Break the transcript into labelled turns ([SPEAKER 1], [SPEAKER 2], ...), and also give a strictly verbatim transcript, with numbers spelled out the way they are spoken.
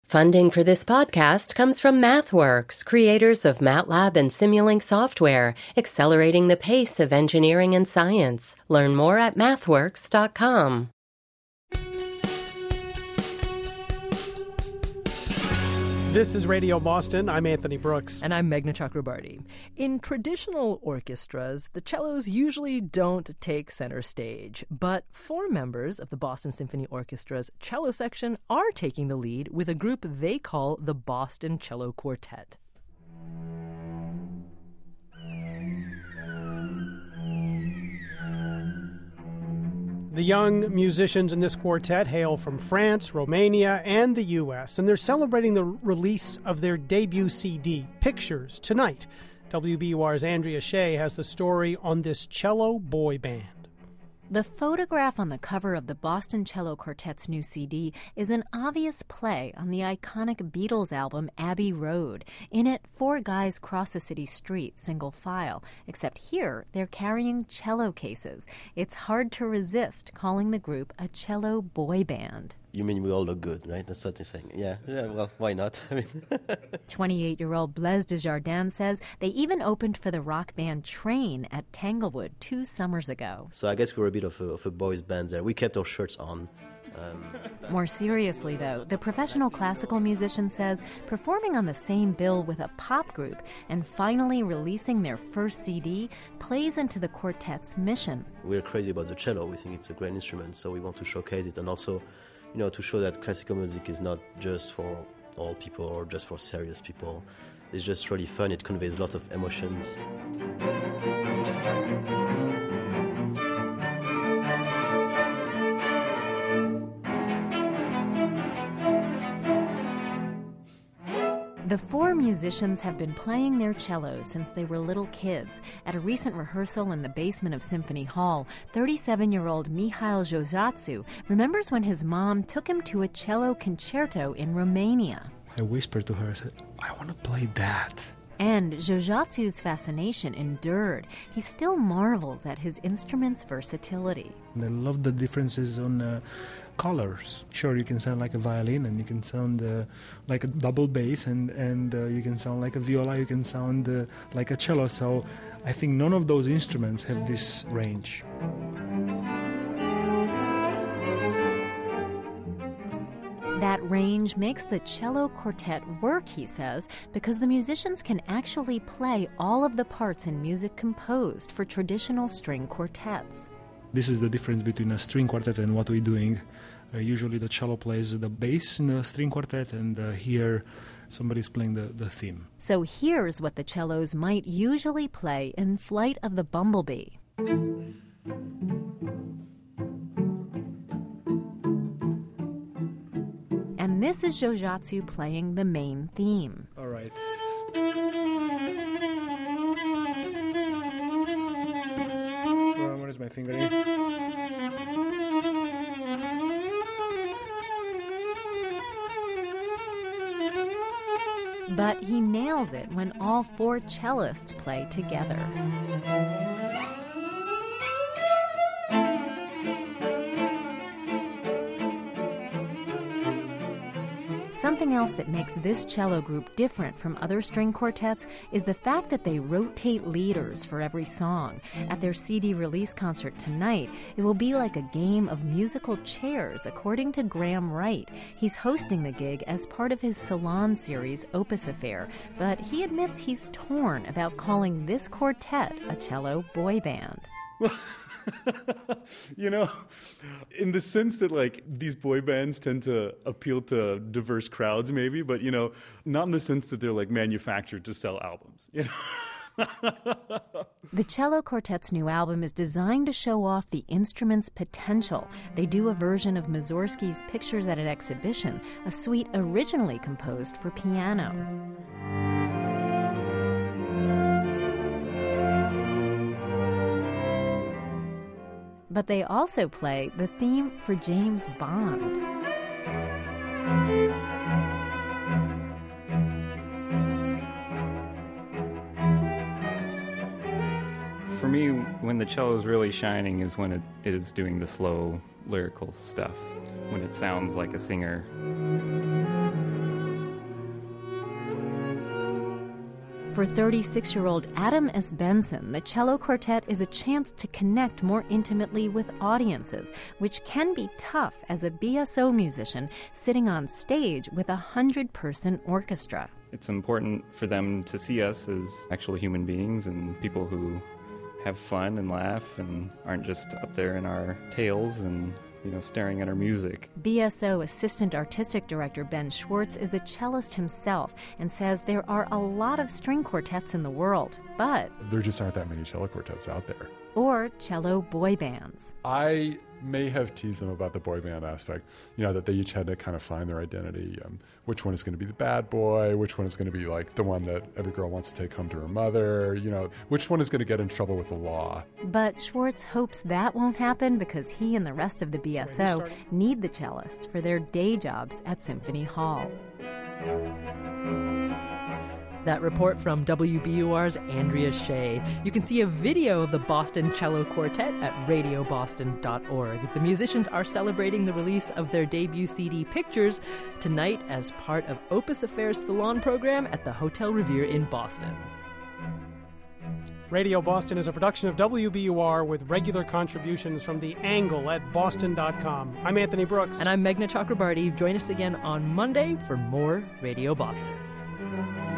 [SPEAKER 1] Funding for this podcast comes from MathWorks, creators of MATLAB and Simulink software, accelerating the pace of engineering and science. Learn more at mathworks dot com.
[SPEAKER 2] This is Radio Boston. I'm Anthony Brooks.
[SPEAKER 3] And I'm Meghna Chakrabarti. In traditional orchestras, the cellos usually don't take center stage, but four members of the Boston Symphony Orchestra's cello section are taking the lead with a group they call the Boston Cello Quartet.
[SPEAKER 2] The young musicians in this quartet hail from France, Romania, and the U S, and they're celebrating the release of their debut C D, Pictures, tonight. W B U R's Andrea Shea has the story on this cello boy band.
[SPEAKER 4] The photograph on the cover of the Boston Cello Quartet's new C D is an obvious play on the iconic Beatles album Abbey Road. In it, four guys cross a city street, single file, except here they're carrying cello cases. It's hard to resist calling the group a cello boy band.
[SPEAKER 5] You mean we all look good, right? That's what you're saying. Yeah, yeah. Well, why not? I mean,
[SPEAKER 4] twenty-eight-year-old Blaise Desjardins says they even opened for the rock band Train at Tanglewood two summers ago.
[SPEAKER 5] So I guess we were a bit of a, of a boys' band there. We kept our shirts on. Um,
[SPEAKER 4] More seriously, though, the professional classical musician says performing on the same bill with a pop group and finally releasing their first C D plays into the quartet's mission.
[SPEAKER 5] We're crazy about the cello. We think it's a great instrument, so we want to showcase it, and also, you know, to show that classical music is not just for all people or just for serious people. It's just really fun. It conveys lots of emotions.
[SPEAKER 4] The four musicians have been playing their cellos since they were little kids. At a recent rehearsal in the basement of Symphony Hall, thirty-seven-year-old Mihail Jojatsu remembers when his mom took him to a cello concerto in Romania.
[SPEAKER 6] I whispered to her, I said, I want to play that.
[SPEAKER 4] And Jojatsu's fascination endured. He still marvels at his instrument's versatility.
[SPEAKER 6] And I love the differences on uh, colors. Sure, you can sound like a violin, and you can sound uh, like a double bass, and, and uh, you can sound like a viola, you can sound uh, like a cello. So I think none of those instruments have this range.
[SPEAKER 4] That range makes the cello quartet work, he says, because the musicians can actually play all of the parts in music composed for traditional string quartets.
[SPEAKER 6] This is the difference between a string quartet and what we're doing. Uh, usually the cello plays the bass in a string quartet, and uh, here somebody's playing the, the theme.
[SPEAKER 4] So here's what the cellos might usually play in Flight of the Bumblebee. And this is Jojatsu playing the main theme.
[SPEAKER 6] All right. Well, where is my finger here?
[SPEAKER 4] But he nails it when all four cellists play together. Something else that makes this cello group different from other string quartets is the fact that they rotate leaders for every song. At their C D release concert tonight, it will be like a game of musical chairs, according to Graham Wright. He's hosting the gig as part of his Salon series, Opus Affair, but he admits he's torn about calling this quartet a cello boy band.
[SPEAKER 7] You know, in the sense that, like, these boy bands tend to appeal to diverse crowds, maybe, but, you know, not in the sense that they're, like, manufactured to sell albums, you know?
[SPEAKER 4] The Cello Quartet's new album is designed to show off the instrument's potential. They do a version of Mussorgsky's Pictures at an Exhibition, a suite originally composed for piano. But they also play the theme for James Bond.
[SPEAKER 8] For me, when the cello is really shining is when it is doing the slow lyrical stuff, when it sounds like a singer.
[SPEAKER 4] For thirty-six-year-old Adam S. Benson, the cello quartet is a chance to connect more intimately with audiences, which can be tough as a B S O musician sitting on stage with a hundred-person orchestra.
[SPEAKER 8] It's important for them to see us as actual human beings and people who have fun and laugh and aren't just up there in our tails and, you know, staring at our music.
[SPEAKER 4] B S O Assistant Artistic Director Ben Schwartz is a cellist himself and says there are a lot of string quartets in the world, but
[SPEAKER 9] there just aren't that many cello quartets out there.
[SPEAKER 4] Or cello boy bands.
[SPEAKER 9] I may have teased them about the boy band aspect, you know, that they each had to kind of find their identity. Um, which one is going to be the bad boy? Which one is going to be like the one that every girl wants to take home to her mother? You know, which one is going to get in trouble with the law?
[SPEAKER 4] But Schwartz hopes that won't happen because he and the rest of the B S O need the cellists for their day jobs at Symphony Hall.
[SPEAKER 3] That report from W B U R's Andrea Shea. You can see a video of the Boston Cello Quartet at radio boston dot org. The musicians are celebrating the release of their debut C D Pictures tonight as part of Opus Affairs Salon program at the Hotel Revere in Boston.
[SPEAKER 2] Radio Boston is a production of W B U R with regular contributions from The Angle at boston dot com. I'm Anthony Brooks.
[SPEAKER 3] And I'm Meghna Chakrabarty. Join us again on Monday for more Radio Boston.